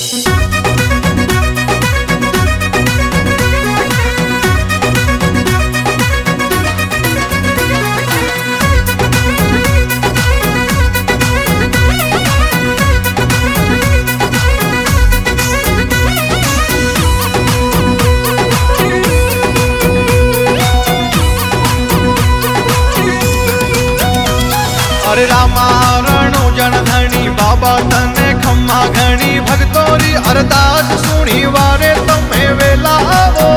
अरे रामा रणु जन धनी बाबा तने खम्मा घनी भगतोरी अरदास सुनी वारे तमें वेला आवो।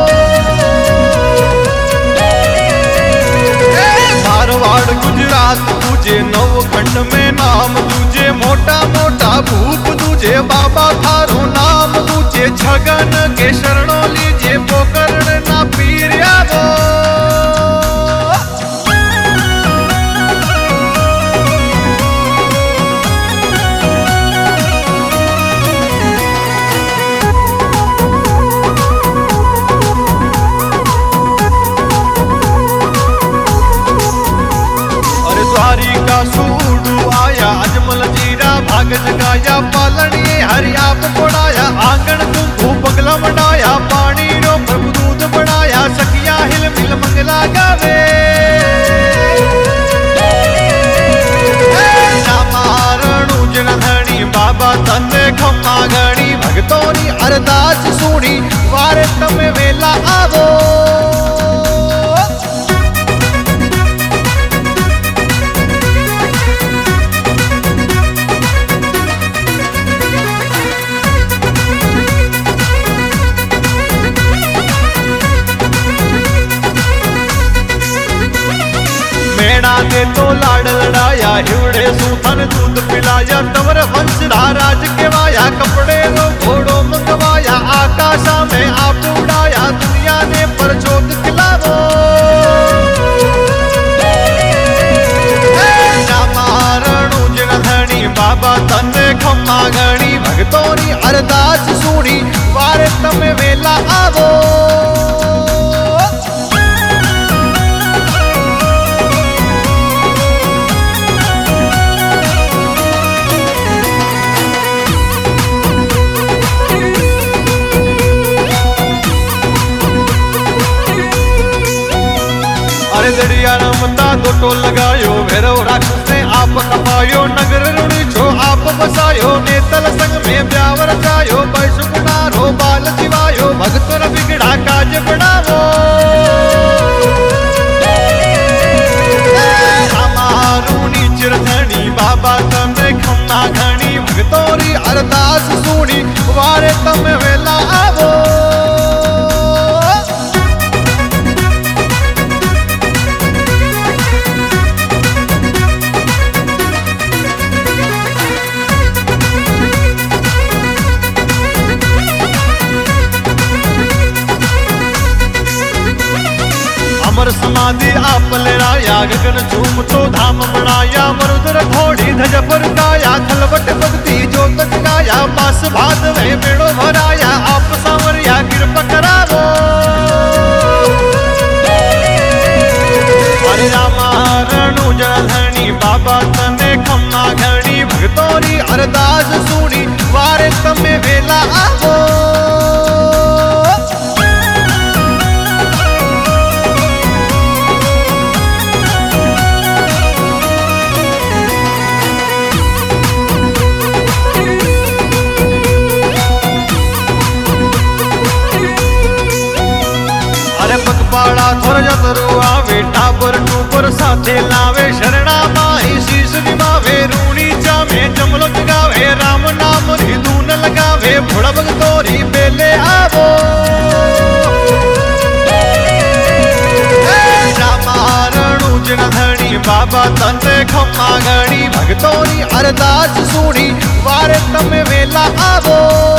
मारवाड़ गुजरात तुझे नव खंड में नाम तुझे मोटा मोटा भूप तुझे बाबा थारो नाम तुझे छगन के शरणों लीजे पोकरण ना पीर आवो। सूडू आया अजमल जीरा भाग जगाया पालनी हरि आप पड़ाया आंगन कुंभू पगला मडाया पानी रो प्रभु दूध बनाया सखिया हिल मिल मंगला गावे। रणु जन धनी बाबा तने खम्मा घनी भगतोरी अरदास सुनी वारे तमें वेला आवो। मेणा दे तो लाड लड़ाया हिवड़े सूथन दूध पिलाया तवर वंश राज केवाया कपड़े रो घोड़ो मंगवाया आकाशा में आप उड़ाया दुनिया ने परचोत खिलावो। रणु जन धनी बाबा तने खम्मा घनी भगतोरी अरदास सुनी वारे तमें वेला आवो। दरिया रमता दो टोल लगायो भैरव राक्षस ने आप कपायो नगर रुणी छो आप बसायो नेतल संग में ब्यावर जायो बैसुनारो बाल जीवायो भगतर बिगड़ा काज बढ़ावो। रूणी चिरधनी बाबा तने खम्मा घनी भगतोरी अरदास सुनी वारे तमें वेला आवो। अमर समाधि आप लड़ाया गगन झूम तो धाम बनाया मरुदर घोड़ी ध्वज पर गाया थलवट भक्ति जो तक गाया पास भाद में बेड़ो भराया आप सांवरिया कृपा करावो। हरे रामा रणु जन धनी बाबा तने खम्मा घनी भगतोरी अरदास सुनी वारे तमें वेला आवो। पगपाड़ा थोर जतरू आवे टाबर टूपर साथे लावे शरणा माही शीश निभावे रूणी जावे जमलो जगावे राम नाम री धून लगावे भोड़ा भगतोरी बेले आवो। रामा रणु जन धनी बाबा तने खम्मा घनी भगतोरी अरदास सुनी वारे तमें वेला आवो।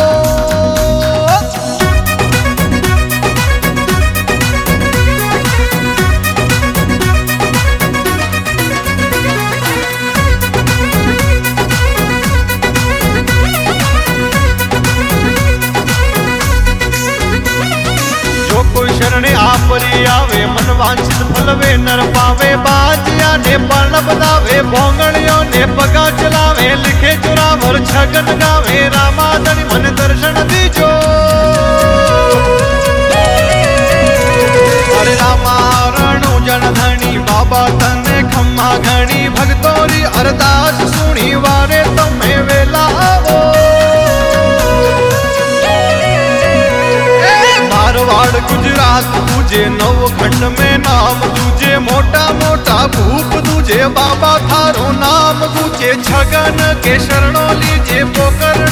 शरणे आपरी आवे मन वांछित फल वे नर पावे बाजिया ने पर्ण बतावे भोंगड़ियों ने पगा चलावे लिखे चुरावर छगन गावे रामादन मन दर्शन गुजरात दूजे नवखंड में नाम दूजे मोटा मोटा भूप दूजे बाबा थारो नाम दूजे छगन के शरणों लीजे पोकर